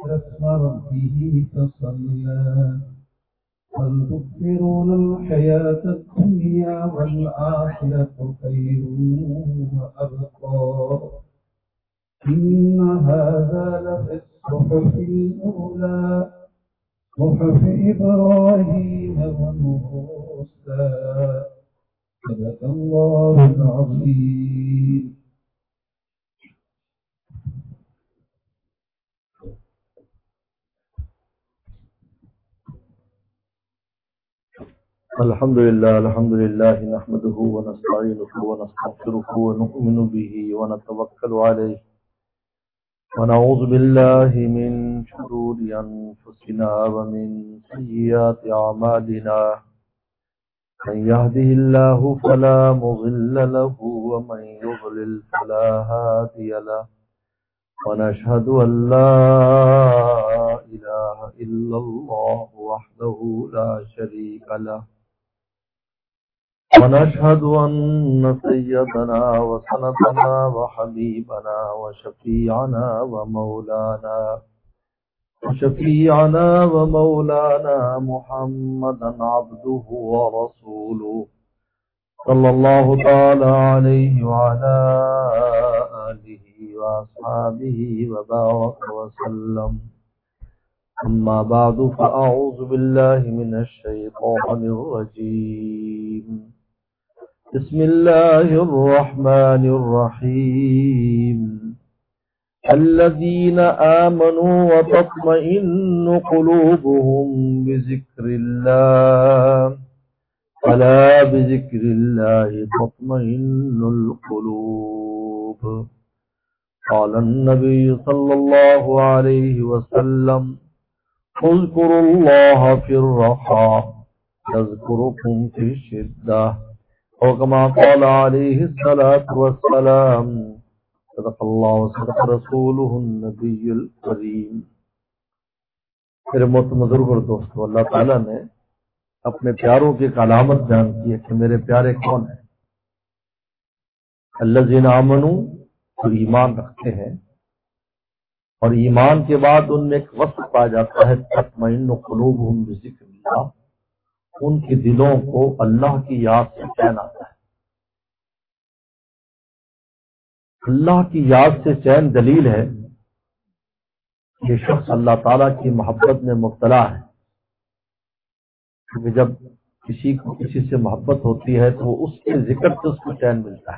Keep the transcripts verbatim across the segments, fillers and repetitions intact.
اسم ربه تصلى بل تؤثرون الحياة الدنيا والآخرة خير وأبقى إن هذا لفي الصحف الأولى صحف إبراهيم وموسى صدق الله العظيم. الحمد لله الحمد لله نحمده ونستعينه ونستغفره ونؤمن به ونتوكل عليه ونعوذ بالله من شرور أنفسنا ومن سيئات أعمالنا من يهده الله فلا مضل له ومن يضلل فلا هادي له ونشهد أن لا إله إلا الله وحده لا شريك له ونشهد أن سيدنا وسندنا وحبيبنا وشفيعنا ومولانا وشفيعنا ومولانا محمدا عبده ورسوله صلى الله تعالى عليه وعلى آله وأصحابه وبارك وسلم. أما بعد فأعوذ بالله من الشيطان الرجيم. بسم الله الرحمن الرحيم. الذين آمنوا وتطمئن قلوبهم بذكر الله ألا بذكر الله تطمئن القلوب. قال النبي صلى الله عليه وسلم اذكروا الله في الرخاء يذكركم في الشدة أو كما قال عليه الصلاة والسلام. صدق اللہ وصدق رسولہ النبی الکریم. میرے محترم بزرگ اور دوستو، اللہ تعالیٰ نے اپنے پیاروں کی ایک علامت بیان کی ہے کہ میرے پیارے کون ہیں. الذین آمنوا، جو ایمان رکھتے ہیں، اور ایمان کے بعد ان میں ایک وصف پایا جاتا ہے تطمئن قلوبہم بذکر اللہ، ان کے دلوں کو اللہ کی یاد سے چین آتا ہے. اللہ کی یاد سے چین دلیل ہے کہ شخص اللہ تعالیٰ کی محبت میں مبتلا ہے، کیونکہ جب کسی کو کسی سے محبت ہوتی ہے تو اس کے ذکر سے اس کو چین ملتا ہے.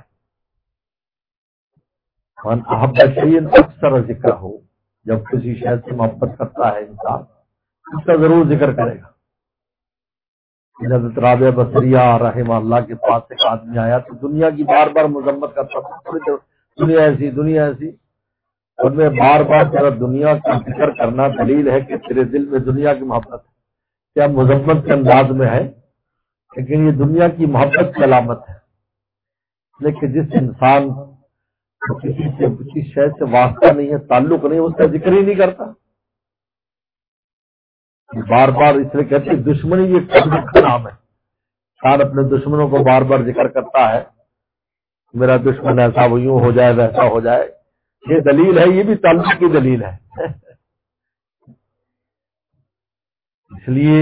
من احب شیئا اکثر ذکر ہو، جب کسی شے سے محبت کرتا ہے انسان اس کا ضرور ذکر کرے گا. حضرت رابعہ بصریہ رحمہ اللہ کے پاس ایک آدمی آیا تو دنیا کی بار بار مذمت کرتا تھا، دنیا ایسی دنیا ایسی. اور میں بار بار تیرا دنیا کا ذکر کرنا دلیل ہے کہ تیرے دل میں دنیا کی محبت ہے. کیا مذمت کے انداز میں ہے، لیکن یہ دنیا کی محبت کی علامت ہے. لیکن جس انسان کسی سے کسی شے سے واسطہ نہیں ہے، تعلق نہیں ہے، اس کا ذکر ہی نہیں کرتا. بار بار اس لیے کہتے ہیں دشمنی یہ قلب کا نام ہے. انسان اپنے دشمنوں کو بار بار ذکر کرتا ہے، میرا دشمن ایسا وہ یوں ہو جائے ویسا ہو جائے. یہ دلیل ہے، یہ بھی تعلق کی دلیل ہے. اس لیے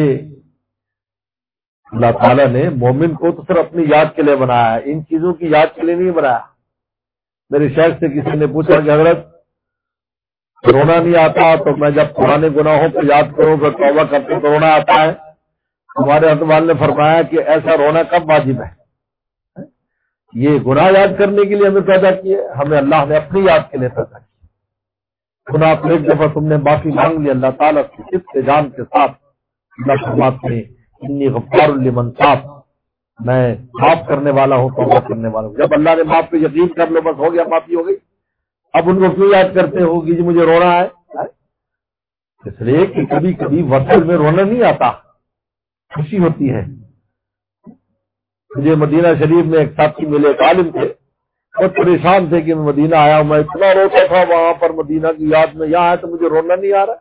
اللہ تعالیٰ نے مومن کو تو صرف اپنی یاد کے لیے بنایا ہے، ان چیزوں کی یاد کے لیے نہیں بنایا. میرے شیخ سے کسی نے پوچھا کہ حضرت رونا نہیں آتا تو میں جب پرانے گناہوں کو یاد کروں تو توبہ کرتے تو رونا آتا ہے. ہمارے حضرت نے فرمایا کہ ایسا رونا کب واجب ہے؟ یہ گناہ یاد کرنے کے لیے ہمیں پیدا کیے، ہمیں اللہ نے اپنی یاد کے لیے پیدا کیا. گناہ کو ایک دفعہ تم نے معافی مانگ لی اللہ تعالیٰ کی صفت جان کے ساتھ. اللہ فرماتے ہیں انی غفار لمن تاب، میں معاف کرنے والا ہوں، توبہ کرنے والا ہوں. جب اللہ نے معاف پہ یقین کر لو بس ہو گیا، معافی ہو گئی. اب ان کو کیوں یاد کرتے ہوگی جی مجھے رونا ہے؟ اس لیے کہ کبھی کبھی وصل میں رونا نہیں آتا، خوشی ہوتی ہے. مجھے مدینہ شریف میں ایک ساتھی ملے، ایک عالم تھے، بہت پریشان تھے کہ میں مدینہ آیا ہوں، میں اتنا روتا تھا وہاں پر مدینہ کی یاد میں، یہاں ہے تو مجھے رونا نہیں آ رہا.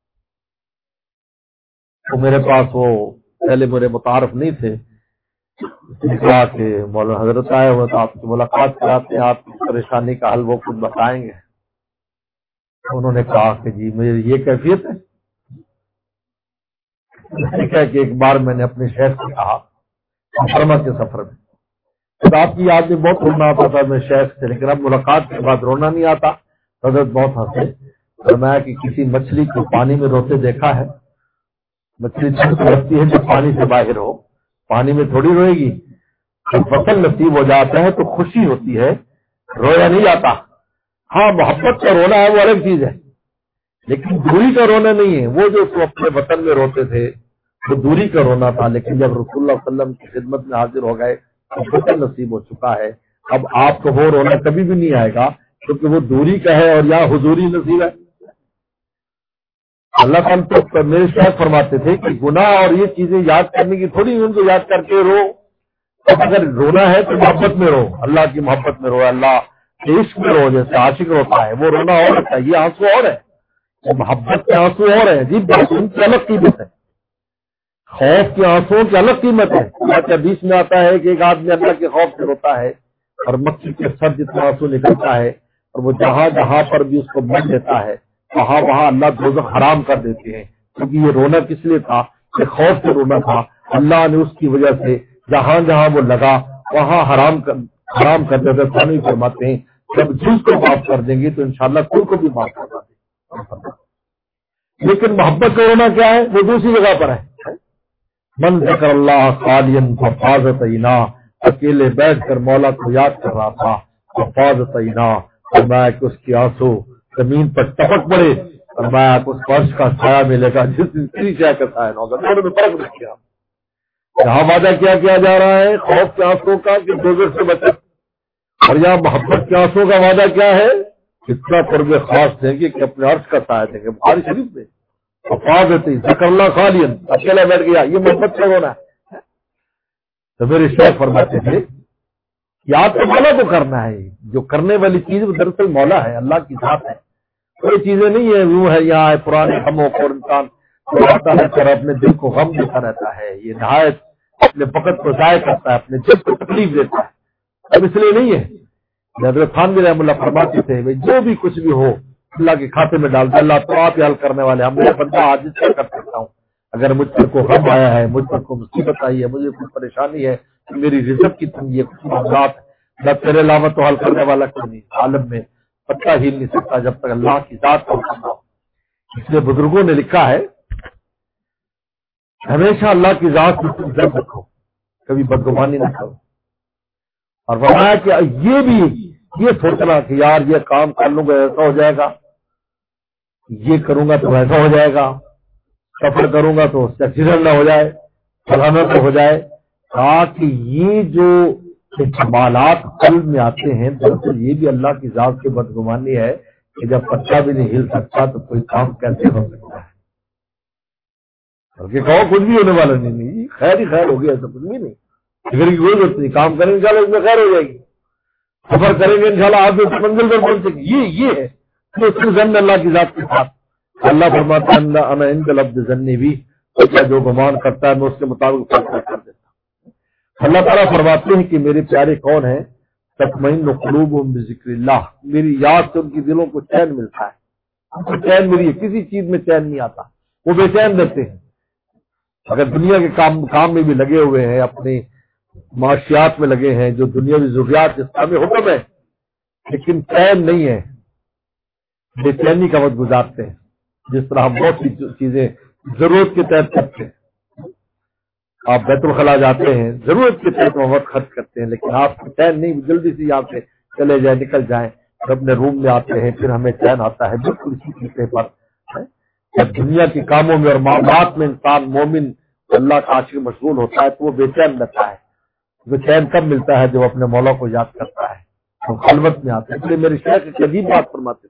تو میرے پاس وہ پہلے میرے متعارف نہیں تھے، اس نے کہا کہ مولانا حضرت آئے ہوئے تو آپ کی ملاقات کراتے ہیں، آپ کی پریشانی کا حل وہ خود بتائیں گے. انہوں نے کہا کہ جی میری یہ کیفیت ہے. میں نے کہا کہ ایک بار میں نے اپنے شہر سے کہا محرمہ کے سفر میں، خود آپ کی یاد میں بہت رونا آتا تھا میں شہر سے، لیکن اب ملاقات کے بعد رونا نہیں آتا. حضرت بہت ہنسے. فرمایا کہ کسی مچھلی کو پانی میں روتے دیکھا ہے؟ مچھلی تب روتی ہے جب پانی سے باہر ہو، پانی میں تھوڑی روئے گی. جب فصل نصیب ہو جاتا ہے تو خوشی ہوتی ہے، رویا نہیں جاتا. ہاں محبت کا رونا ہے وہ الگ چیز ہے، لیکن دوری کا رونا نہیں ہے. وہ جو تو اپنے وطن میں روتے تھے وہ دوری کا رونا تھا، لیکن جب رسول اللہ صلی اللہ علیہ وسلم کی خدمت میں حاضر ہو گئے تو فصل نصیب ہو چکا ہے. اب آپ کو وہ رونا کبھی بھی نہیں آئے گا کیونکہ وہ دوری کا ہے اور یہاں حضوری نصیب ہے. اللہ تعالیٰ تو میرے شاید فرماتے تھے کہ گناہ اور یہ چیزیں یاد کرنے کی تھوڑی ان کو یاد کر کے رو. اگر رونا ہے تو محبت میں رو، اللہ کی محبت میں رو، اللہ کے عشق میں رو. جیسے عاشق روتا ہے وہ رونا اور ہوتا ہے، یہ آنسو اور ہے، محبت کے آنسو اور ہے. عجیب بات، ان کی الگ قیمت ہے. خوف کے آنسو کی الگ قیمت ہے. اللہ بیچ میں آتا ہے کہ ایک آدمی اللہ کے خوف سے روتا ہے اور مکھی کے سر جتنا آنسو نکلتا ہے، اور وہ جہاں جہاں پر بھی اس کو مر دیتا ہے وہاں وہاں اللہ دوزخ حرام کر دیتے ہیں. کیونکہ یہ رونا کس لیے تھا کہ خوف سے رونا تھا. اللہ نے اس کی وجہ سے جہاں جہاں وہ لگا وہاں حرام کر حرام کر دیتے. ثانی فرماتے ہیں جب جس کو معاف کر دیں گے تو انشاءاللہ کل کو بھی معاف کروا دیں گے. لیکن محبت کا رونا کیا ہے؟ وہ دوسری جگہ پر ہے. من ذکر اللہ خالین ففاضت عینا، اکیلے بیٹھ کر مولا کو یاد کر رہا تھا. ففاضت عینا، فرمایا کہ اس کی آنسو زمین پر ٹپک پڑے. فرمایا کہ اس فرش کا سایہ ملے گا جس تیسری شے کا سایہ نہ ہوگا. دونوں میں فرق نہیں کیا. یہاں وعدہ کیا کیا جا رہا ہے خوف کے آنسو کا کہ دوزخ سے بچے، اور یہاں محبت کے آنسو کا وعدہ کیا ہے؟ اتنا قرب خاص دیں گے کہ اپنے عرش کا سایہ دیں گے. بخاری شریف میں حفاظت ذکر اللہ خالین، اکیلا بیٹھ گیا، یہ محبت کا رونا ہے. تو میرے شیخ فرماتے تھے یاد تو مولا کو کرنا ہے. جو کرنے والی چیز وہ دراصل مولا ہے، اللہ کی ذات ہے. کوئی چیزیں نہیں ہے وہ ہے یہاں ہے پرانے غموں کو انسان آتا ہے اور اپنے دل کو غم دیتا رہتا ہے. یہ نہایت اپنے وقت کو ضائع کرتا ہے، اپنے دل کو تکلیف دیتا ہے. اب اس لیے نہیں ہے. حضرت خانوی رحم اللہ فرماتے تھے جو بھی کچھ بھی ہو اللہ کے کھاتے میں ڈال دے. اللہ تو آپ ہی حل کرنے والے. ہم میرا بندہ آج کیا کر سکتا ہوں؟ اگر مجھ پر کو غم آیا ہے، مجھ پر کو مصیبت آئی ہے، مجھے کچھ پریشانی ہے، میری رزق کی تنگی ہے، کچھ معاملات ہے، تیرے علاوہ تو حل کرنے والا کوئی نہیں. عالم میں پتہ ہی نہیں سکتا جب تک اللہ کی ذات کا حکم نہ ہو. اس لیے بزرگوں نے لکھا ہے ہمیشہ اللہ کی ذات سے تم ضرب رکھو، کبھی بدگمانی نہ کرو. اور فرمایا کہ یہ بھی یہ سوچنا کہ یار یہ کام کر لوں گا ایسا ہو جائے گا، یہ کروں گا تو ایسا ہو جائے گا، سفر کروں گا تو ایکسیڈنٹ نہ ہو جائے، فلانا تو ہو جائے. کہا کہ یہ جو احتمالات قلب میں آتے ہیں دراصل یہ بھی اللہ کی ذات کی بدگمانی ہے کہ جب پتا بھی نہیں ہل سکتا تو کوئی کام کیسے ہو سکتا ہے. بلکہ کہو کچھ بھی ہونے والا نہیں, نہیں خیر ہی خیر ہوگی, ایسا کچھ بھی نہیں, فکر کی کوئی ضرورت نہیں, کام کریں گے انشاءاللہ اس میں خیر ہو جائے گی, سفر کریں گے انشاءاللہ آپ اس منزل پر پہنچے گی. یہ یہ ہے تو اس زن اللہ کی ذات کے ساتھ اللہ فرماتا ہے انا عند العبد ظنی بھی, جو گمان کرتا ہے میں اس کے مطابق فیصلہ کر دیتا ہوں. اللہ تعالیٰ فرماتے ہیں کہ میرے پیارے کون ہیں, تطمئن قلوبہم بذکر اللہ, میری یاد سے ان کی دلوں کو چین ملتا ہے. ان کو چین ملی ہے, کسی چیز میں چین نہیں آتا, وہ بے چین رہتے ہیں. اگر دنیا کے کام کام میں بھی لگے ہوئے ہیں, اپنے معاشیات میں لگے ہیں, جو دنیاوی ضروریات جس کا میں حکم ہے, لیکن چین نہیں ہے, بے چینی کا وقت گزارتے ہیں. جس طرح ہم بہت سی چیزیں ضرورت کے تحت کرتے ہیں, آپ بیت الخلا جاتے ہیں ضرورت کے تحت وقت خرچ کرتے ہیں, لیکن آپ کو چین نہیں, جلدی سے یہاں سے چلے جائیں نکل جائیں, اپنے روم میں آتے ہیں پھر ہمیں چین آتا ہے. بالکل اسی طریقے پر جب دنیا کے کاموں میں اور معاملات میں انسان مومن اللہ کا عاشق مشغول ہوتا ہے تو وہ بے چین رہتا ہے. وہ چین کب ملتا ہے جب اپنے مولا کو یاد کرتا ہے, ہم خلوت میں آتے ہیں. اس لیے میرے شیخ ایک عجیب بات فرماتے تھے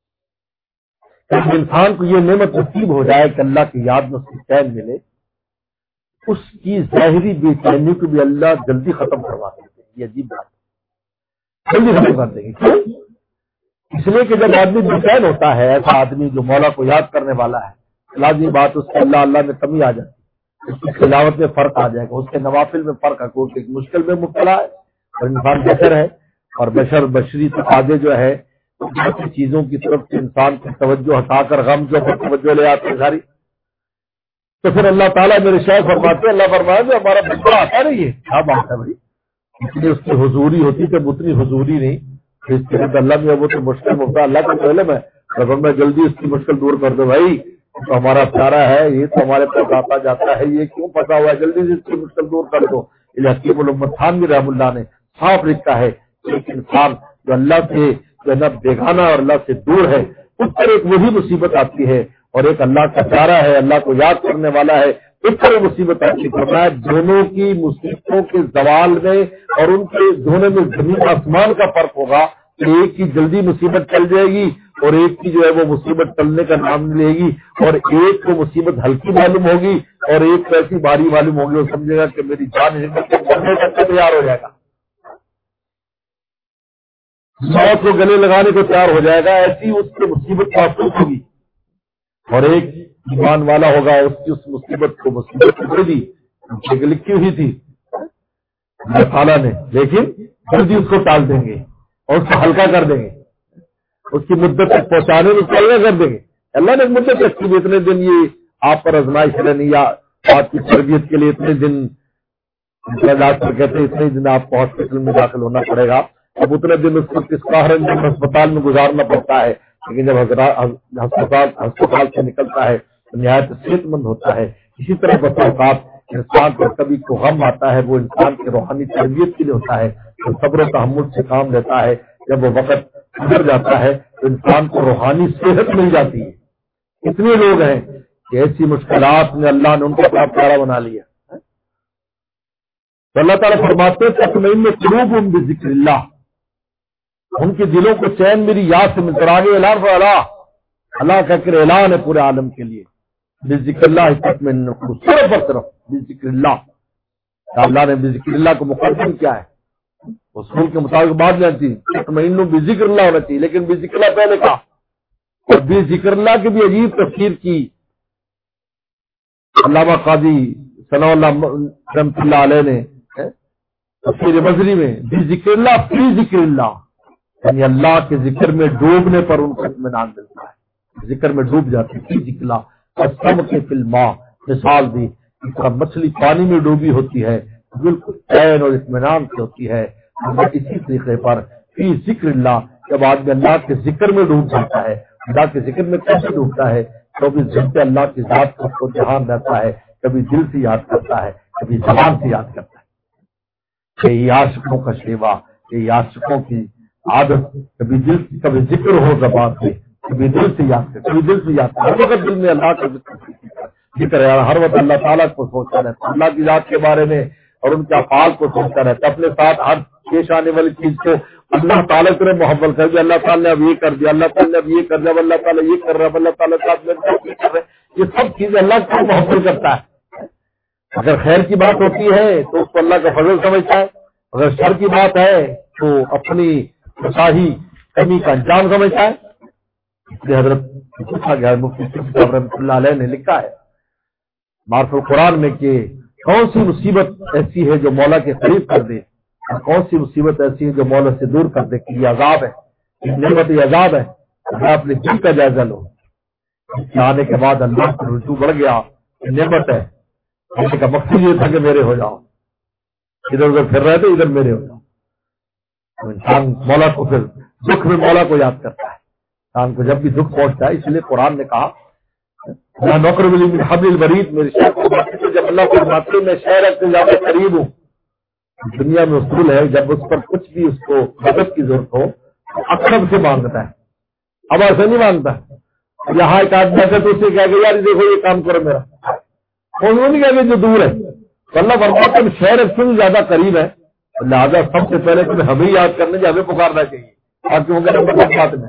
کہ انسان کو یہ نعمت نصیب ہو جائے کہ اللہ کی یاد میں اس کو چین ملے, اس کی ظاہری بے چینی کو بھی اللہ جلدی ختم کروا دیتے ہیں. یہ عجیب بات ہے, جلدی ختم کر دیں گے. کیوں؟ اس لیے کہ جب آدمی بے چین ہوتا ہے, ایسا آدمی جو مولا کو یاد کرنے والا ہے, لازمی بات اس کے اللہ اللہ میں کمی آ جاتی ہے, اس کی تلاوت میں فرق آ جائے گا, اس کے نوافل میں فرق آ کیونکہ مشکل میں مبتلا ہے اور انسان بشر ہے, اور بشر بشری تقاضے جو ہے باقی چیزوں کی طرف سے انسان کی توجہ ہٹا کر غم جو ہے توجہ لے آتے ہیں ساری. تو پھر اللہ تعالیٰ میرے شاید فرماتے اللہ فرمایا جو ہمارا بچہ آتا نہیں ہے. کیا بات ہے بھائی, اتنی اس کی حضوری ہوتی کہ اتنی حضوری نہیں. اس کے بعد اللہ میں وہ تو مشکل مفتا اللہ کا پہلے میں اگر میں جلدی اس کی مشکل دور کر دوں بھائی, تو ہمارا پیارا ہے یہ تو ہمارے پاس آتا جاتا ہے, یہ کیوں پھنسا ہوا ہے, جلدی سے اس کی مشکل دور کر دو. حکیم الامت خانوی رحم اللہ نے صاف لکھا ہے ایک انسان جو اللہ سے جو ہے نا بیگانہ اور اللہ سے دور ہے اس پر ایک وہی مصیبت آتی ہے, اور ایک اللہ کا پیارا ہے اللہ کو یاد کرنے والا ہے اس پر مصیبت آتی ہے. دونوں کی مصیبتوں کے زوال میں اور ان کے دونوں میں زمین آسمان کا فرق ہوگا کہ ایک کی جلدی مصیبت چل جائے گی اور ایک کی جو ہے وہ مصیبت ٹلنے کا نام لے گی, اور ایک کو مصیبت ہلکی معلوم ہوگی اور ایک کو ایسی بھاری معلوم ہوگی, وہ سمجھے گا کہ میری جان ہمت کے مرنے تک تیار ہو جائے گا, موت کو گلے لگانے کو تیار ہو جائے گا. ایسی اس کی مصیبت محسوس ہوگی, اور ایک ایمان والا ہوگا اس کی اس مصیبت کو مصیبت دے دی لکھی ہوئی تھی اللہ تعالیٰ نے, لیکن جلدی اس کو ٹال دیں گے اور اس کو ہلکا کر دیں گے, اس کی مدت تک پہنچانے میں چلنا کر دیں گے. اللہ نے مدت تک کی اتنے دن یہ آپ پر آزمائش رہنی یا آپ کی تربیت کے لیے اتنے دن ڈاکٹر کہتے ہیں اتنے دن آپ کو ہاسپٹل میں داخل ہونا پڑے گا. اب اتنے دن اس کو کس قہر میں ہسپتال میں گزارنا پڑتا ہے, لیکن جب ہسپتال ہسپتال سے نکلتا ہے تو نہایت صحت مند ہوتا ہے. اسی طرح بس اوقات انسان پر کبھی کو غم آتا ہے وہ انسان کی روحانی تربیت کے لیے ہوتا ہے, تو صبر و تحمل سے کام لیتا ہے. جب وہ وقت گزر جاتا ہے تو انسان کو روحانی صحت مل جاتی ہے. اتنے لوگ ہیں کہ ایسی مشکلات میں اللہ نے ان کو اپنا پیارا بنا لیا. تو اللہ تعالیٰ فرماتے تطمئن میں قلوب ان بذکر اللہ, ان کے دلوں کو چین میری یاد سے ملتا. آگے اعلان for اللہ اللہ کا کر اعلان ہے پورے عالم کے لیے بذکر اللہ تطمئن القلوب, صرف اور صرف بذکر اللہ. اللہ نے بذکر اللہ کو مقدم کیا ہے, اصول کے مطابق بات جانتی تطمئن بذکر اللہ ہونا چاہیے, لیکن بذکر اللہ پہلے کہا. اور بذکر اللہ کی بھی عجیب تفسیر کی علامہ قاضی ثناء اللہ رحمۃ اللہ علیہ نے تفسیر مظہری میں, بذکر اللہ فی ذکر اللہ, یعنی اللہ کے ذکر میں ڈوبنے پر ان کو اطمینان ملتا ہے. ذکر میں ڈوب جاتے فی ذکر اللہ. قسم کے فلما مثال دی اس طرح مچھلی پانی میں ڈوبی ہوتی ہے بالکل چین اور اطمینان سے ہوتی ہے. اسی طریقے پر فی ذکر اللہ جب آدمی اللہ کے ذکر میں ڈوب جاتا ہے, اللہ کے ذکر میں کیسے ڈوبتا ہے, چوبیس گھنٹے اللہ کی ذات کو دھیان رہتا ہے, کبھی دل سے یاد کرتا ہے کبھی زبان سے یاد کرتا ہے. یہ عاشقوں کا شیوا, یہ عاشقوں کی عادت, کبھی دل کبھی ذکر ہو زبان سے کبھی دل سے یاد کر کبھی دل سے یاد کر. ہر وقت دل میں اللہ کا ذکر ہے, ہر وقت اللہ تعالیٰ کو سوچتا رہتا, اللہ کی ذات کے بارے میں اور ان کے افعال کو سوچتا رہتا, اپنے ساتھ ہر پیش آنے والی چیز کو اللہ تعالیٰ کی طرف محبت کر دیا. اللہ تعالیٰ نے اب یہ کر دیا, اللہ تعالیٰ نے اب یہ کر دیا, اللہ تعالیٰ یہ کر رہا ہے, اللہ تعالیٰ یہ کر رہے, یہ سب چیزیں اللہ کو محبت کرتا ہے. اگر خیر کی بات ہوتی ہے تو اس کو اللہ کا فضل سمجھتا ہے, اگر شر کی بات ہے تو اپنی صحیح کمی کا انجام سمجھتا ہے. اس لیے حضرت پوچھا گیا مفتی صاحب رحمۃ اللہ علیہ نے لکھا ہے معرف القرآن میں کہ کون سی مصیبت ایسی ہے جو مولا کے قریب کر دے اور کون سی مصیبت ایسی ہے جو مولا سے دور کر دے. کہ یہ عذاب ہے, یہ نعمت یہ عذاب ہے. اگر اپنے دل کا جائزہ لو, اس کے آنے کے بعد اللہ سے رجوع بڑھ گیا, یہ نعمت ہے. آنے کا مقصد یہ تھا کہ میرے ہو جاؤ, ادھر ادھر پھر رہے تھے ادھر میرے ہو جاؤ. تو انسان مولا کو پھر دکھ میں مولا کو یاد کرتا ہے. انسان کو جب بھی دکھ پہنچتا ہے, اس لیے قرآن نے کہا نوکر ولی من حبل الورید, میرے شہر کو جب اللہ کو فرماتے میں شہر سے زیادہ قریب ہوں. دنیا میں اصول ہے جب اس پر کچھ بھی اس کو مدد کی ضرورت ہو تو اقرب سے مانگتا ہے, اب ایسا نہیں مانگتا. یہاں ایک آدمی ایسا تو اسے کہہ گیا یار دیکھو یہ کام کرو میرا, اور وہ نہیں کہہ گیا جو دور ہے. تو اللہ فرماتا ہے شہر سے زیادہ قریب ہے, لہٰذا سب سے پہلے تمہیں ہمیں یاد کرنے کی ہمیں پکارنا چاہیے. اور کیوں کہ بات میں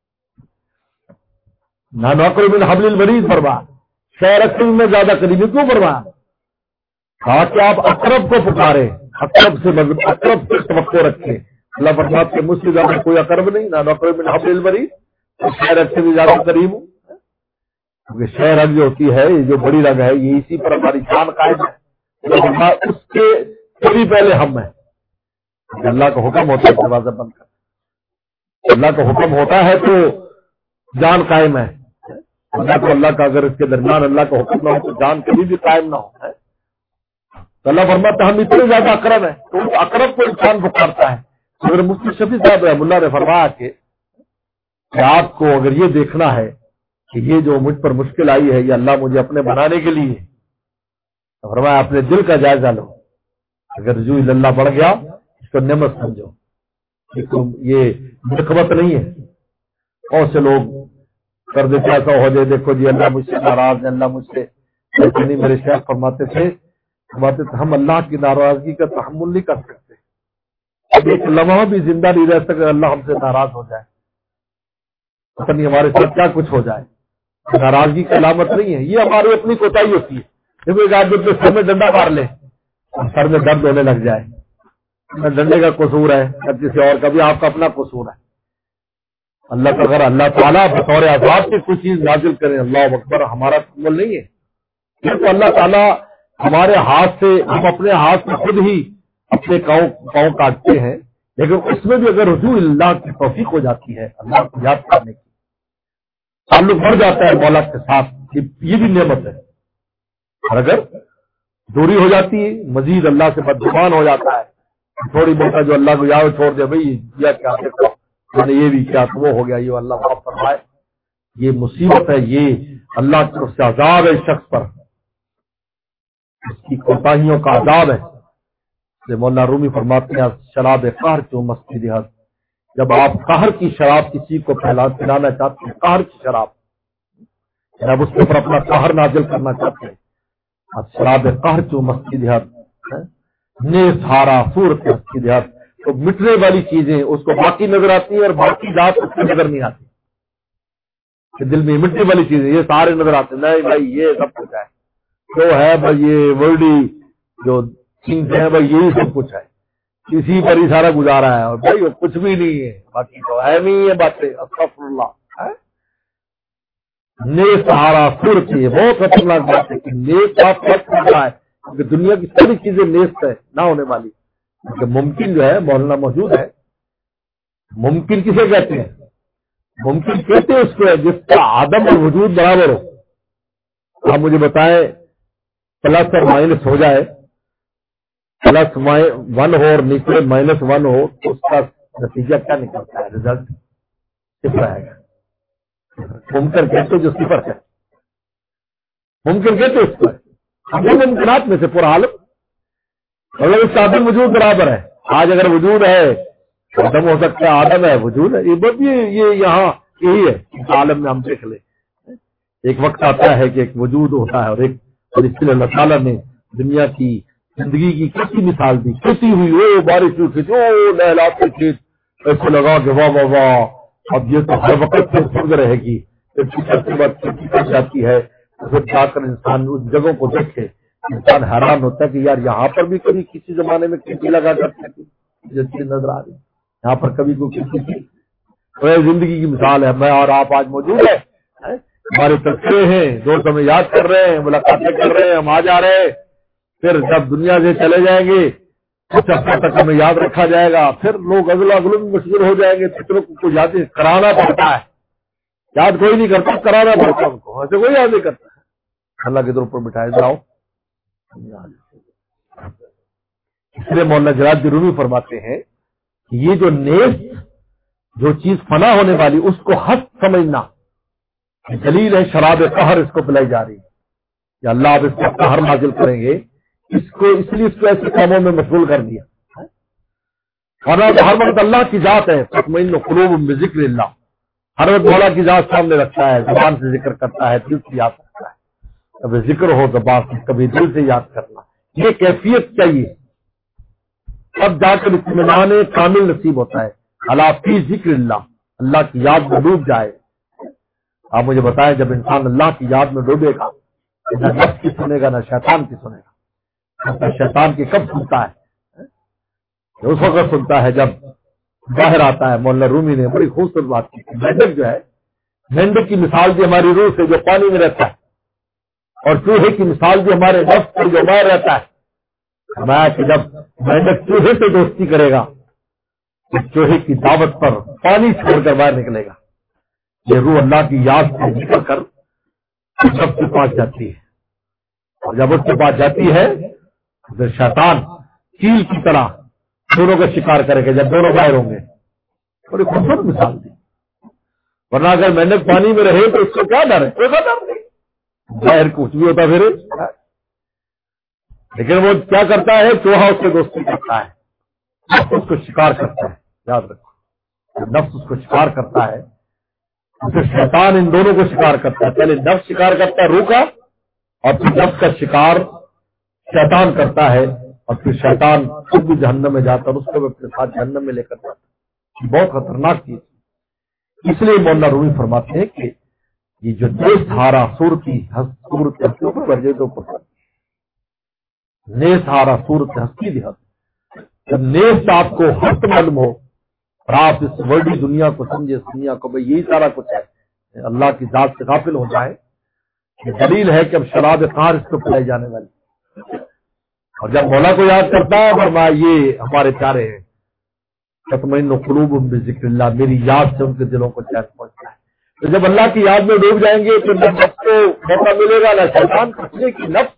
نہ نوکر بن حبل الورید فرما شہر اکثر میں زیادہ قریبی کیوں فرما, کہا کہ آپ اقرب کو پکارے, اقرب سے اقرب سے توقع رکھے. اللہ فرماتے مجھ سے زیادہ کوئی اقرب نہیں, نہ نوکر بن حبل الورید, شہر اکثر بھی زیادہ قریب ہوں. کیونکہ شہر رگ جو ہوتی ہے, یہ جو بڑی رگ ہے, یہ اسی پر ہماری جان قائم ہے. اس کے کبھی پہلے ہم ہیں, اللہ کا حکم ہوتا ہے دروازہ بند کر. اللہ کا حکم ہوتا ہے تو جان قائم ہے، اللہ تو اللہ کا اگر اس کے درمیان اللہ کا حکم نہ ہو تو جان کبھی بھی قائم نہ ہو. تو اللہ فرماتا ہم اتنے زیادہ اقرب ہیں تو اس اقرب کو انسان پکارتا ہے. اگر مفتی شفیع صاحب رحمہ اللہ نے فرمایا کہ آپ کو اگر یہ دیکھنا ہے کہ یہ جو مجھ پر مشکل آئی ہے یہ اللہ مجھے اپنے بنانے کے لیے، تو فرمایا اپنے دل کا جائزہ لو. اگر رجوع اللہ بڑھ گیا اس کو نعمت سمجھو، یہ نقمت نہیں ہے. بہت سے لوگ کر دیتے ایسا ہو جائے دیکھو جی اللہ مجھ سے ناراض ہے، اللہ مجھ سے ایسے نہیں. میرے شیخ فرماتے تھے فرماتے تھے ہم اللہ کی ناراضگی کا تحمل نہیں کر سکتے، اب ایک لمحہ بھی زندہ نہیں رہ سکتے اللہ ہم سے ناراض ہو جائے، پتہ نہیں ہمارے ساتھ کیا کچھ ہو جائے. ناراضگی کی علامت نہیں ہے، یہ ہماری اپنی کوتاہی ہوتی ہے. دیکھو ایک آدمی اپنے سر میں ڈنڈا مار لے اور سر میں درد ہونے لگ جائے، نہ ڈنڈے کا قصور ہے نہ کسی اور کا، بھی آپ کا اپنا قصور ہے. اللہ کا اگر اللہ تعالیٰ بطور عذاب کی کوئی چیز نازل کرے اللہ اکبر ہمارا عمل نہیں ہے. یہ تو اللہ تعالیٰ ہمارے ہاتھ سے، ہم اپنے ہاتھ سے خود ہی اپنے پاؤں پاؤں کاٹتے ہیں، لیکن اس میں بھی اگر رجوع اللہ کی توفیق ہو جاتی ہے اللہ کو یاد کرنے کی، تعلق بڑھ جاتا ہے مولا کے ساتھ، یہ بھی نعمت ہے. اور اگر دوری ہو جاتی ہے مزید اللہ سے بدگمان ہو جاتا ہے، تھوڑی بہت جو اللہ کو یاد چھوڑ دے بھائی یا کیا دیکھو میں نے یہ بھی کیا تو وہ ہو گیا، یہ اللہ معاف فرمائے، یہ مصیبت ہے، یہ اللہ کی طرف سے عذاب ہے اس شخص پر، اس کی کوتاہیوں کا عذاب ہے. مولانا رومی فرماتے ہیں شراب قہر کیوں مسجد حد، جب آپ قہر کی شراب کسی کو پھیلا پلانا چاہتے ہیں، قہر کی شراب جب اس کے اوپر اپنا قہر نازل کرنا چاہتے ہیں، شراب قہر کیوں مسجد حد نیز ہارا صورت مسجد حد، تو مٹنے والی چیزیں اس کو باقی نظر آتی ہیں اور باقی ذات اس کو نظر نہیں آتی. کہ دل میں مٹنے والی چیزیں یہ سارے نظر آتے ہیں، نہیں بھائی یہ سب کچھ ہے جو ہے بھائی، یہ ورلڈی جو چیز ہے بھائی یہی سب کچھ ہے، اسی پر ہی سارا گزارا ہے، اور بھائی وہ کچھ بھی نہیں ہے، باقی تو ہے نہیں ہے باتیں. استغفر اللہ. نیک سہارا صورت ہے، بہت خطرناک بات ہے کہ نیک کا فرق ہوتا ہے، کیونکہ دنیا کی ساری چیزیں نیست ہے نہ ہونے والی. ممکن جو ہے مولانا موجود ہے، ممکن کسے کہتے ہیں؟ ممکن کہتے ہیں اس کو جس کا عدم اور وجود برابر ہو. آپ مجھے بتائیں پلس اور مائنس ہو جائے، پلس ون ہو اور نیچے مائنس ون ہو تو اس کا نتیجہ کیا نکلتا ہے؟ ریزلٹ صفر آئے گا. ممکن کہتے جو صفر ہے، ممکن کہتے اس پر ہم ممکنات میں سے پورا عالم مطلب اس کا عدم وجود برابر ہے. آج اگر وجود ہے عدم ہو سکتا ہے، آدم ہے وجود ہے، یہ بات یہ یہاں یہی ہے عالم میں ہم دیکھ لیں. ایک وقت آتا ہے کہ ایک وجود ہوتا ہے اور ایک، اور اس کے لیے اللہ تعالیٰ نے دنیا کی زندگی کی کیسی مثال دی، کھیتی ہوئی وہ بارش ہوئی کھیتی وہ لہلاتے کھیت ایسے لگا کہ واہ واہ واہ اب یہ تو ہر وقت سے سرد رہے گی. پھر کی بات کھیتی کر جاتی ہے پھر جا کر انسان اس جگہوں کو دیکھے انسان حیران ہوتا ہے کہ یار یہاں پر بھی کبھی کسی زمانے میں کھیتی لگا کرتے تھے جیسی نظر آ رہی، یہاں پر کبھی کوئی کھیتی تھی. زندگی کی مثال ہے. میں اور آپ آج موجود ہے، ہمارے تذکرے ہیں، دوست ہمیں یاد کر رہے ہیں، ملاقاتیں کر رہے ہیں، ہم آ جا رہے ہیں. پھر جب دنیا سے چلے جائیں گے کچھ عرصہ تک ہمیں یاد رکھا جائے گا، پھر لوگ اگلا اگلوں میں مشغول ہو جائیں گے. فکروں کو یاد کرانا پڑتا ہے، یاد کوئی نہیں کرتا، کرانا پڑتا ان کو، ایسے کوئی یاد نہیں کرتا. اللہ کے طور پر بٹھائے جاؤ. اس لیے مولانا جلال الدین رومی فرماتے ہیں کہ یہ جو نیز جو چیز فنا ہونے والی اس کو حق سمجھنا دلیل ہے شراب قہر اس کو پلائی جا رہی ہے کہ اللہ اب اس کو قہر نازل کریں گے، اس کو اس لیے اس کو ایسے کاموں میں مشغول کر دیا. ورنہ تو ہر وقت اللہ کی ذات ہے، تطمئن قلوب بذکر اللہ، ہر وقت مولا کی ذات سامنے رکھتا ہے، زبان سے ذکر کرتا ہے، دل سے یاد کرتا ہے. کبھی ذکر ہو زبان سے، کبھی دل سے یاد کرنا، یہ کیفیت چاہیے تب جا کر اطمینان کامل نصیب ہوتا ہے. اللہ فی ذکر اللہ، اللہ کی یاد میں ڈوب جائے. آپ مجھے بتائیں جب انسان اللہ کی یاد میں ڈوبے گا نہ نفس کی سنے گا نہ شیطان کی سنے گا. شیطان کی کب سنتا ہے؟ اس وقت سنتا ہے جب باہر آتا ہے. مولانا رومی نے بڑی خوبصورت بات کی، مینڈک جو ہے، مینڈک کی مثال جو ہماری روح سے جو پانی میں رہتا ہے، اور چوہے کی مثال جو ہمارے نفس پر جو مار رہتا ہے. فرمایا کہ جب مینڈک چوہے سے دوستی کرے گا چوہے کی دعوت پر پانی چھوڑ کر باہر نکلے گا. یہ روح اللہ کی یاد سے نکل کر سب کے پاس جاتی ہے، اور جب اس کے پاس جاتی ہے پھر شیطان چیل کی طرح دونوں کا شکار کرے گا جب دونوں باہر ہوں گے. بڑی خوبصورت مثال دی. ورنہ اگر مینڈک پانی میں رہے تو اس کو کیا ڈر ہے؟ کوئی ڈر نہیں، باہر کچھ بھی ہوتا پھر. لیکن وہ کیا کرتا ہے؟ چوہا اس سے دوستی کرتا ہے، نفس اس کو شکار کرتا ہے. یاد رکھو، نفس اس کو شکار کرتا ہے، پھر شیطان ان دونوں کو شکار کرتا ہے. پہلے نفس شکار کرتا ہے روح کا، اور پھر نفس کا شکار شیطان کرتا ہے، اور پھر شیطان خود بھی جہنم میں جاتا ہے اور اس کو بھی اپنے ساتھ جہنم میں لے کر جاتا ہے. بہت خطرناک چیز. اس لیے مولانا رومی فرماتے ہیں کہ یہ جو نیس ہارا صورتی صورت ہستی پر ورجے تو پسند نیس ہارا صورت ہستی بھی حد. جب نیس آپ کو حق معلوم ہو اور آپ اس ورڈی دنیا کو سمجھے، اس دنیا کو بھائی یہی سارا کچھ ہے، اللہ کی ذات سے غافل ہو جائے، یہ دلیل ہے کہ اب شراب قہر اس کو پلائی جانے والی. اور جب مولا کو یاد کرتا ہے فرمایا یہ ہمارے پیارے ہیں، تطمئن قلوبہم بذکر اللہ، میری یاد سے ان کے دلوں کو چین پہنچتا ہے. تو جب اللہ کی یاد میں ڈوب جائیں گے تو نہ نفس کو موقع ملے گا نہ شیطان کھچنے کی. نفس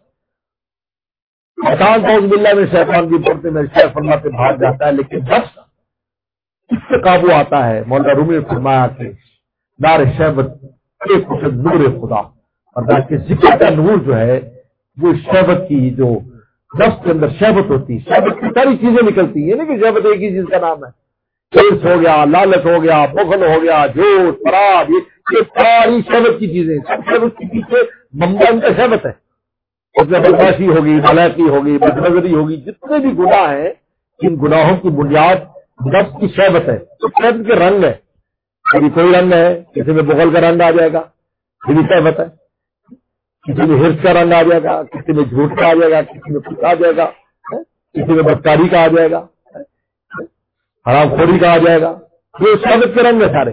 شیطان فوز باللہ میں شیطان کی پڑتے میں شیخ فرماتے بھاگ جاتا ہے، لیکن نفس اس سے قابو آتا ہے. مولانا رومی نے فرمایا کہ نار شہوت ایک نور خدا، اور کہ ذکر کا نور جو ہے وہ شہوت کی، جو نفس کے اندر شہوت ہوتی ہے، شہوت کی ساری چیزیں نکلتی ہیں. نہیں کہ شہوت ایک ہی چیز کا نام ہے، چرس ہو گیا، لالچ ہو گیا، بخل ہو گیا، جھوٹ، فریب، یہ ساری شہوت کی چیزیں. سب شہوت کے پیچھے منبع ان کا شہوت ہے. اس میں بدماشی ہوگی، نالائقی ہوگی، بدنظری ہوگی، جتنے بھی گناہ ہیں ان گناہوں کی بنیاد نفس کی شہوت ہے. تو شہوت کے رنگ ہے، کبھی کوئی رنگ ہے، کسی میں بغل کا رنگ آ جائے گا، یہ بھی شہوت ہے. کسی میں ہرس کا رنگ آ جائے گا، کسی میں جھوٹ کا آ جائے گا، کسی میں کچھ آ جائے گا، کسی میں بدکاری کا آ جائے گا، حرام خوری کا آ جائے گا. یہ شہوت کے رنگ ہے سارے.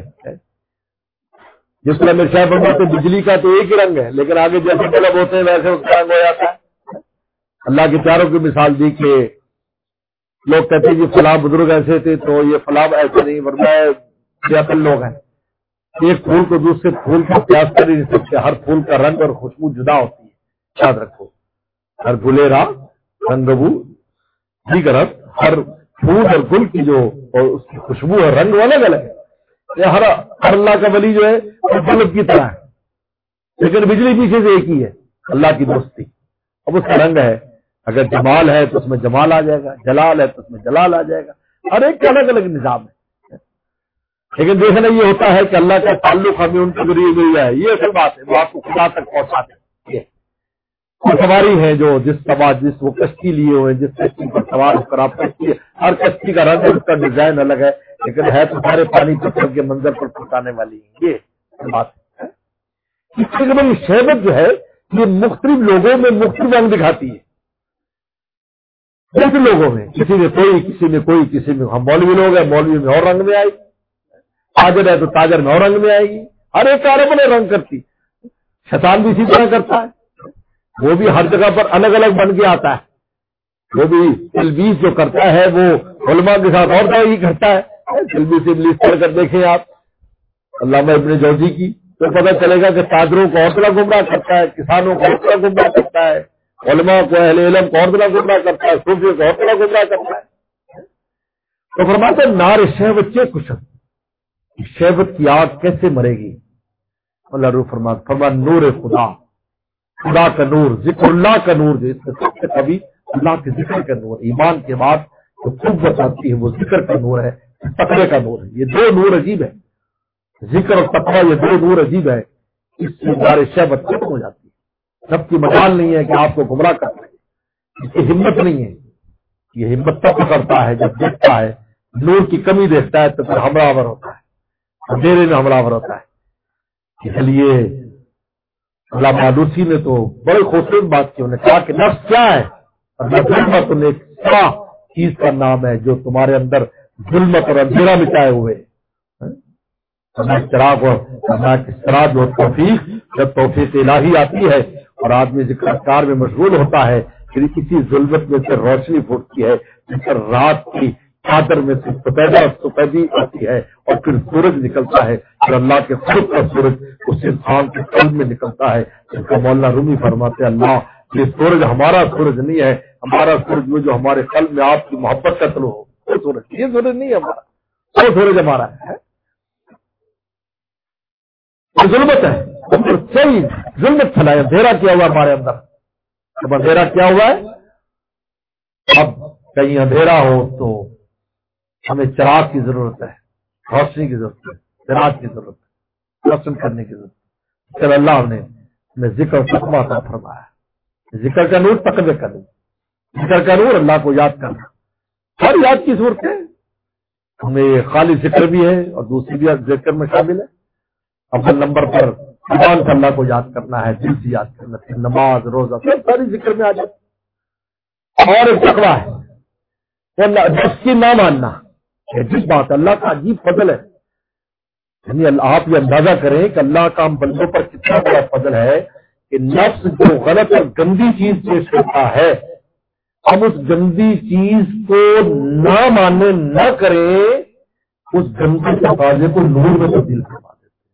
جس طرح میں شاہ فرماتے بجلی کا تو ایک ہی رنگ ہے، لیکن آگے جیسے طلب ہوتے ہیں ویسے اس کا رنگ ہو جاتا ہے. اللہ کے پیاروں کی مثال دی کہ لوگ کہتے ہیں جی فلاں بزرگ ایسے تھے تو یہ فلاں ایسے نہیں، ورنہ بے عقل لوگ ہیں. ایک پھول کو دوسرے پھول کو پیاس کر ہی نہیں سکتے. ہر پھول کا رنگ اور خوشبو جدا ہوتی ہے، یاد رکھو. ہر گلیرا رنگبو دیگر، ہر پھول اور گل کی جو اور اس کی خوشبو اور رنگ الگ الگ ہے. ہر ہر اللہ کا ولی جو ہے وہ بلب کی طرح ہے، لیکن بجلی پیچھے سے ایک ہی ہے، اللہ کی دوستی. اب اس کا رنگ ہے، اگر جمال ہے تو اس میں جمال آ جائے گا، جلال ہے تو اس میں جلال آ جائے گا. ہر ایک کا الگ الگ نظام ہے. لیکن دیکھنا یہ ہوتا ہے کہ اللہ کا تعلق ہمیں ان کے ذریعے مل جائے، یہ اصل بات ہے. وہ آپ کو خدا تک پہنچاتے ہیں. یہ سواری ہے جو جس سوار جس وہ کشتی لیے ہوئے، جس کشتی پر سوار ہو کر آپ کشتی، ہر کشتی کا رنگ، اس کا ڈیزائن الگ ہے، لیکن ہے تو سارے پانی پتھر کے منظر پر پہنچانے والی ہے. یہ بات ہے. اس لیے کہ شہوت جو ہے یہ مختلف لوگوں میں مختلف رنگ دکھاتی ہے. مختلف لوگوں میں کسی میں کوئی، کسی میں کوئی، کسی میں ہم مولوی لوگ ہیں، مولوی میں اور رنگ میں آئے گی. تاجر ہے تو تاجر میں اور رنگ میں آئے گی. ہر ایک کاروں میں رنگ کرتی. شیطان بھی اسی طرح کرتا ہے، وہ بھی ہر جگہ پر الگ الگ بن کے آتا ہے. وہ بھی تلبیس جو کرتا ہے وہ علماء کے ساتھ اور طرح ہی کرتا ہے. تلبیس ابلیس پڑھ کر دیکھیں آپ علامہ ابن جوزی کی تو پتہ چلے گا کہ تاجروں کو اور طرح گمراہ کرتا ہے، کسانوں کو اور طرح گمراہ کرتا ہے، علماء کو، اہل علم کو اور طرح گمراہ کرتا ہے، صوفیوں کو اور طرح گمراہ کرتا ہے. تو فرماتے ہیں نار شہوت کے کچھ شہوت کی آگ کیسے مرے گی؟ اللہ روح فرما فرما نور خدا، خدا کا نور، ذکر اللہ کا نور، جو اس میں سب سے کبھی اللہ کے ذکر کا نور. ایمان کے بعد جو قوت آتی ہے وہ ذکر کا نور ہے، تقوی کا نور ہے. یہ دو نور عجیب ہے، ذکر اور تقوی، یہ دو نور عجیب ہے. اس سے نار شہوت ختم ہو جاتی ہے. سب کی مجال نہیں ہے کہ آپ کو گمراہ کر سکے، اس کی ہمت نہیں ہے. یہ ہمت تب کرتا ہے جب دیکھتا ہے نور کی کمی دیکھتا ہے تو پھر حملہ ہوتا ہے، اندھیرے میں حملہ ہوتا ہے. اس لیے اللہ معدوسی نے تو بڑی خوبصورت بات کی. انہوں نے کہا کہ نفس کیا ہے؟ ظلمت ایک سوا چیز کا نام ہے جو تمہارے اندر ظلمت اور اندھیرا مچائے ہوئے. چراغ اور سراج اور توفیق، جب توفیق الہی آتی ہے اور آدمی ذکر اذکار میں مشغول ہوتا ہے، پھر کسی ظلمت میں سے روشنی پھوٹتی ہے جس پر رات کی چادر میں سے سفیدہ سفیدی آتی ہے اور پھر سورج نکلتا ہے، پھر اللہ کے خود کا سورج اس انسان کے قلب میں نکلتا ہے، جس کا مولانا رومی فرماتے ہیں اللہ یہ سورج ہمارا سورج نہیں ہے، ہمارا سورج وہ جو ہمارے قلب میں آپ کی محبت کا طلوع ہو، وہ سورج، یہ سورج نہیں ہے ہمارا، وہ سورج ہمارا ہے۔ یہ ظلمت ہے، صحیح ظلمت پھیلایا، اندھیرا کیا ہوا ہمارے اندر، اب اندھیرا کیا ہوا ہے، اب کہیں اندھیرا ہو تو ہمیں چراغ کی ضرورت ہے، روشنی کی ضرورت ہے، چراغ کی ضرورت ہے، روشن کرنے کی ضرورت ہے۔ چل اللہ نے ہمیں ذکر و تقویٰ عطا فرمایا، ذکر کا نور تقوی کا نور، ذکر کا نور اللہ کو یاد کرنا، ہر یاد کی صورت ہے، ہمیں خالی ذکر بھی ہے اور دوسری بھی ذکر میں شامل ہے۔ اول نمبر پر زبان سے اللہ کو یاد کرنا ہے، دل سے یاد کرنا ہے، نماز روزہ سب ساری ذکر میں آ جاتی، اور ایک تقویٰ ہے وہ اللہ نفس کی نہ ماننا، جس بات اللہ کا عجیب فضل ہے، یعنی آپ یہ اندازہ کریں کہ اللہ کا ہم بندوں پر کتنا بڑا فضل ہے کہ نفس جو غلط اور گندی چیز پیش کرتا ہے ہم اس گندی چیز کو نہ ماننے نہ کریں، اس گندے تقاضے کو نور میں تبدیل کروا دیتے ہیں۔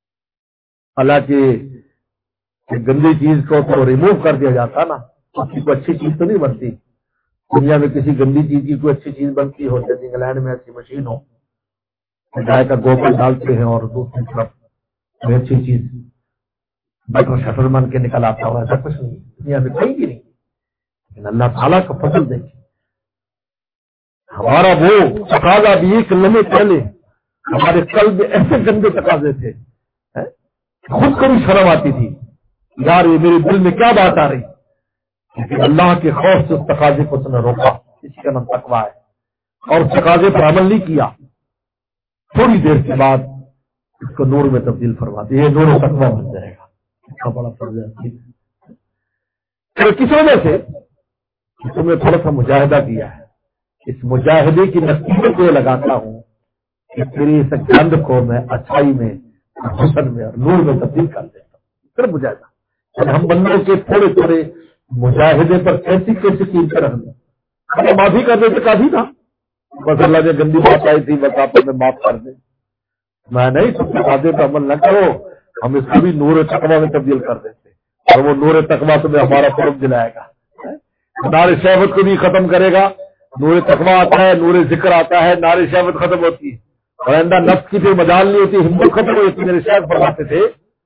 حالانکہ گندی چیز کو تو ریموو کر دیا جاتا نا، کسی کو اچھی چیز تو نہیں بنتی، دنیا میں کسی گندی چیز کی کوئی اچھی چیز بنتی ہو، جیسے انگلینڈ میں ایسی مشین ہو، گائے کا گوبر ڈالتے ہیں اور دوسری طرف کوئی اچھی چیز بٹر شٹر بن کے نکل آتا ہو، ایسا کچھ نہیں دنیا میں کہیں بھی نہیں، لیکن اللہ تعالیٰ کا فضل دیکھیں، ہمارا وہ تقاضا بھی ایک لمحے پہلے ہمارے قلب میں ایسے گندے تقاضے تھے، خود کو بھی شرم آتی تھی، یار یہ میرے دل میں کیا بات آ رہی، لیکن اللہ کے خوف سے اس تقاضے کو اس نے روکا، اسی کا نام تقویٰ ہے، اور اس تقاضے پر عمل نہیں کیا، تھوڑی دیر کے بعد اس کو نور میں تبدیل فرما دی، یہ نور و تقویٰ بن جائے گا، اتنا بڑا فرض ہے۔ پھر کس وجہ سے تم نے تھوڑا سا مجاہدہ کیا ہے، اس مجاہدے کی نتیجے یہ لگاتا ہوں کہ تیری اس گند کو میں اچھائی میں حسن میں اور نور میں تبدیل کر دیتا ہوں، پھر مجاہدہ، اور ہم بندوں کے تھوڑے تھوڑے مجاہدے پر کیسی کیسی قیمتیں رکھ دیں، ہمیں معافی کر دیتے کافی تھا، بس اللہ نے گندی بات آئی تھی بس آپ ہمیں معاف کر دیں، میں نہیں سب تقاضے پر عمل نہ کرو، ہم اس کو بھی نور تقویٰ میں تبدیل کر دیتے، اور وہ نور تقویٰ تمہیں ہمارا فروغ دلائے گا، نار شہوت کو بھی ختم کرے گا، نور تقویٰ آتا ہے، نور ذکر آتا ہے، نار شہوت ختم ہوتی ہے، اور آئندہ نفس کی پھر مجال نہیں ہوتی، ہمت ختم ہو جاتی۔ میرے شاید فرماتے تھے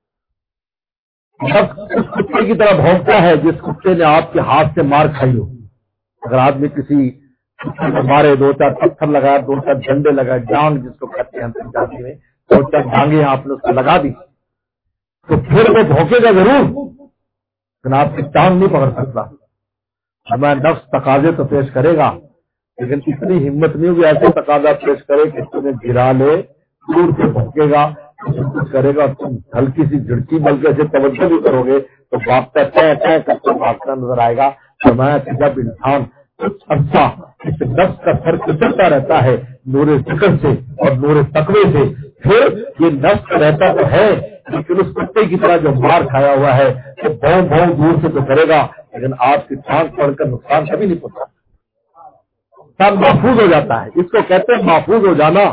نفس اس کتے کی طرح بھونکتا ہے جس کتے نے آپ کے ہاتھ سے مار کھائی ہو، اگر آدمی کسی مارے، دو چار پتھر لگایا، دو چار ڈنڈے لگائے، ڈانگ جس کو کہتے ہیں پنجابی میں، دو چار ڈانگیں آپ نے اس کو لگا دی تو پھر وہ بھونکے گا ضرور، لیکن آپ کی ٹانگ نہیں پکڑ سکتا۔ ہمیں نفس تقاضے تو پیش کرے گا، لیکن اتنی ہمت نہیں ہوگی ایسے تقاضا پیش کرے کہ تمہیں گرا لے، دور سے بھونکے گا، کچھ کرے گا، تم ہلکی سی جھڑکی بلکہ سے توجہ بھی کرو گے تو بھاگتا طے طے کرتا بھاگتا نظر آئے گا۔ فرمایا کہ جب انسان کچھ عرصہ اس نفس کا سر کچلتا رہتا ہے نور ذکر سے اور نور تقوی سے، پھر یہ نفس رہتا تو ہے لیکن اس کتے کی طرح جو مار کھایا ہوا ہے وہ بھون بھون دور سے تو کرے گا، لیکن آپ کی ٹانگ پڑ کر نقصان کبھی نہیں پہنچا، انسان محفوظ ہو جاتا ہے۔ اس کو کہتے ہیں محفوظ ہو جانا،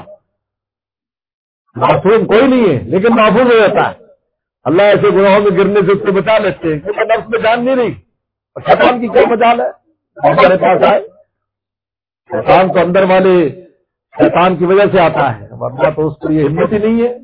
معصوم کوئی نہیں ہے لیکن محفوظ ہو جاتا ہے۔ اللہ ایسے گناہوں میں گرنے سے اس کو بچا لیتے ہیں کیونکہ نفس میں جان نہیں رہی، اور شیطان کی کیا مجال ہے ہمارے پاس آئے، شیطان تو اندر والے شیطان کی وجہ سے آتا ہے، ورنہ تو اس کو یہ ہمت ہی نہیں ہے،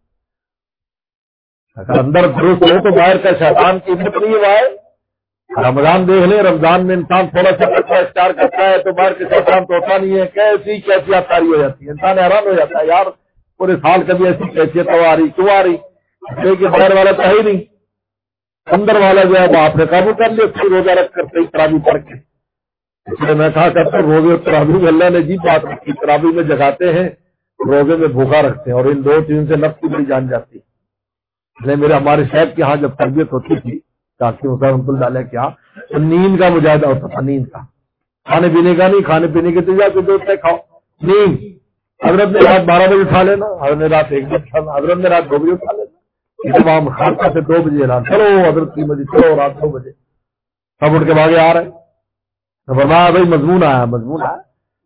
اگر اندر درست ہو تو باہر کا شیطان کی ہمت نہیں ہے باہر۔ رمضان دیکھ لیں، رمضان میں انسان تھوڑا سا اچھا اسٹار کرتا ہے تو باہر کے شیطان تو ہوتا نہیں ہے، کیسی کیفیت تاری ہو جاتی ہے، انسان حیران ہو جاتا ہے یار پورے سال کبھی ایسی کیفیت آ رہی کیوں آ رہی، کہ باہر والا تو ہے ہی نہیں، اندر والا جو ہے وہ آپ نے قابو کر لیا، پھر روزہ رکھ کر صحیح تراویح پڑھ کے۔ اس لیے میں کہا کرتا ہوں روزے تراویح میں اللہ نے جی بات رکھی، تراویح میں جگاتے ہیں، روزے میں بھوکا رکھتے ہیں، اور ان دو چیزوں سے نفس کی بڑی جان جاتی ہے۔ اس لیے میرے ہمارے شہر کے ہاں جب تربیت ہوتی تھی ڈاکٹر رحمۃ اللہ علیہ کے ہاں تو نیند کا مجاہدہ ہوتا تھا، نیند کا، کھانے پینے کا نہیں، کھانے پینے کے تو جاتے دوست ہے کھاؤ، نیند حضرت نے رات بارہ بجے اٹھا لینا، حضرت نے رات ایک بجے اٹھانا، حضرت نے رات دو بجے اٹھا لینا، امام خاصہ سے دو بجے اعلان، چلو حضرت تین بجے، چلو رات دو بجے، سب اٹھ کے بھاگے آ رہے ہیں، فرمایا بھائی مضمون آیا، مضمون آیا،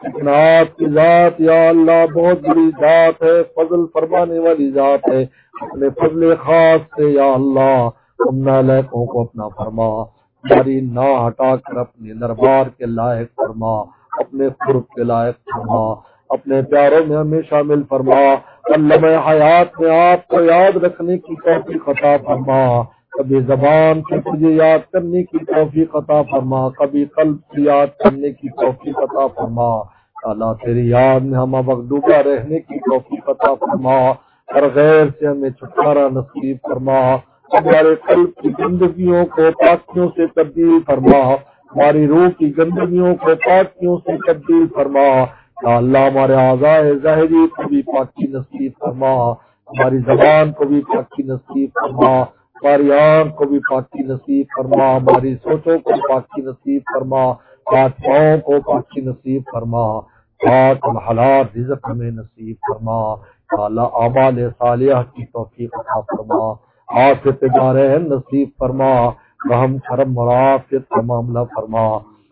لیکن آپ کی ذات یا اللہ بہت بڑی ذات ہے، فضل فرمانے والی ذات ہے، اپنے فضل خاص سے یا اللہ ہم نالائقوں کو اپنا فرما، ہماری نہ ہٹا کر اپنے دربار کے لائق فرما، اپنے قرب کے لائق فرما، اپنے پیاروں میں ہمیں شامل فرما، لمحہ حیات میں آپ کو یاد رکھنے کی توفیق عطا فرما، کبھی زبان سے تجھے یاد کرنے کی توفیق عطا فرما، کبھی قلب سے یاد کرنے کی توفیق عطا فرما، اللہ تیری یاد میں ہم وقت ڈوبا رہنے کی توفیق عطا فرما، ہر غیر سے ہمیں چھٹکارا نصیب فرما، ہمارے قلب کی گندگیوں کو پاکیوں سے تبدیل فرما، ہماری روح کی گندگیوں کو پاکیوں سے تبدیل فرما، یا اللہ ہمارے اعضائے ظاہری کو بھی پاکی نصیب فرما، ہماری زبان کو بھی پاکی نصیب فرما، ہماری آنکھ کو بھی پاکی نصیب فرما، ہماری سوچوں کو پاکی نصیب فرما، پاک پاؤں کو پاکی نصیب فرما، پاک الحلال رزق ہمیں نصیب فرما، یا اللہ اعمال صالحہ کی توفیق عطا فرما، عافیت دارین نصیب فرما، رحم کرم اور عافیت کا معاملہ فرما،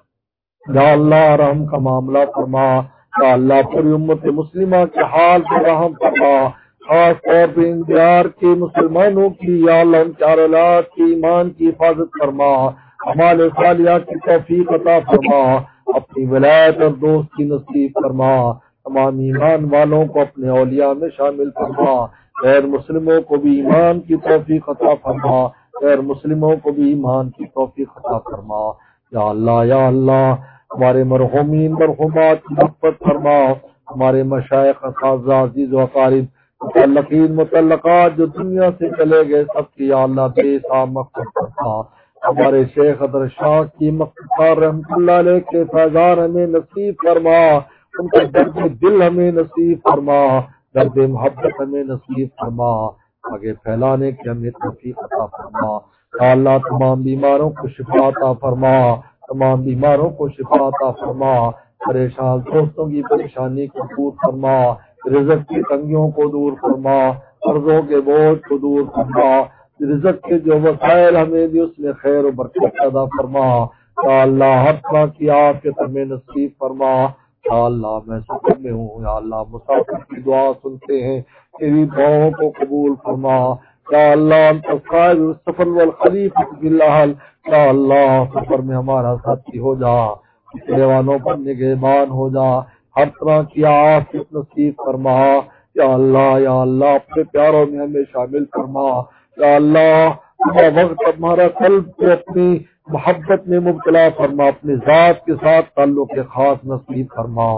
یا اللہ رحم کا معاملہ فرما، یا اللہ پوری امت مسلمہ کے حال پر رحم فرما، خاص طور پہ انتظار کے مسلمانوں کی یا اللہ ان چار اولاد کی ایمان کی حفاظت فرما، اعمال صالحہ کی توفیق عطا فرما، اپنی ولایت اور دوستی نصیب فرما، تمام ایمان والوں کو اپنے اولیاء میں شامل فرما، غیر مسلموں کو بھی ایمان کی توفیق عطا فرما، غیر مسلموں کو بھی ایمان کی توفیق عطا فرما، یا اللہ یا اللہ ہمارے مرحومین مرحومات کی مغفرت فرما، ہمارے مشائخ اساتذہ عزیز و اقارب متعلقین متعلقات جو دنیا سے چلے گئے سب کی یا اللہ بے حساب مغفرت فرما، ہمارے شیخ حضرت شاہ کی مغفرت رحمۃ اللہ علیہ کے فیضان ہمیں نصیب فرما، ان کا درد دل ہمیں نصیب فرما، درد محبت ہمیں نصیب فرما، آگے پھیلانے کی ہمیں توفیق عطا فرما، یا اللہ تمام بیماروں کو شفا عطا فرما، تمام بیماروں کو شفا عطا فرما، پریشان دوستوں کی پریشانی کو دور فرما، رزق کی تنگیوں کو دور فرما، قرضوں کے بوجھ کو دور فرما، رزق کے جو وسائل ہمیں بھی اس میں خیر و برکت پیدا فرما، یا اللہ ہر طرح کی عافیت ہمیں نصیب فرما، یا اللہ میں سفر میں ہوں، یا اللہ مسافر کی دعا سنتے ہیں، تیری دعاؤں کو قبول فرما، یا اللہ انت صاحب السفر والخلیفۃ فی الاہل، یا اللہ سفر میں ہمارا ساتھی ہو جا، پچھلے والوں پر نگہبان ہو جا، ہر طرح کی عافیت نصیب فرما، یا اللہ یا اللہ اپنے پیاروں میں ہمیں شامل فرما، یا اللہ ہمارا وقت ہمارا قلب کو اپنی محبت میں مبتلا فرما، اپنے ذات کے ساتھ تعلق خاص نصیب فرما،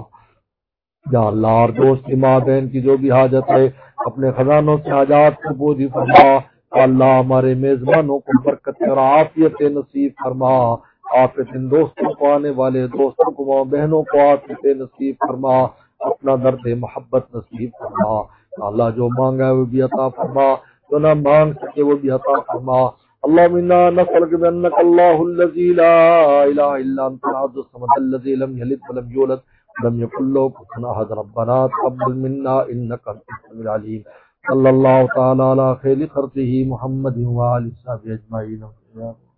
یا اللہ اور دوست کی ماں بہن کی جو بھی حاجت ہے اپنے خزانوں سے حاجات کو پوری فرما، یا اللہ ہمارے میزبانوں کو برکت اور عافیت نصیب فرما، عافیت ان دوستوں کو آنے والے دوستوں کو ماں بہنوں کو عافیت نصیب فرما، اپنا درد محبت نصیب فرما، یا اللہ جو مانگا ہے وہ بھی عطا فرما، جو نہ مانگ سکے وہ بھی عطا فرما، اللهم انا نسألك بأنك الله الذي لا إله إلا أنت الأحد الصمد الذي لم يلد ولم يولد ولم يكن له كفوا أحد، ربنا تقبل منا إنك أنت السميع العليم، صلى الله تعالى على خير خلقه محمد وآله وصحبه أجمعين.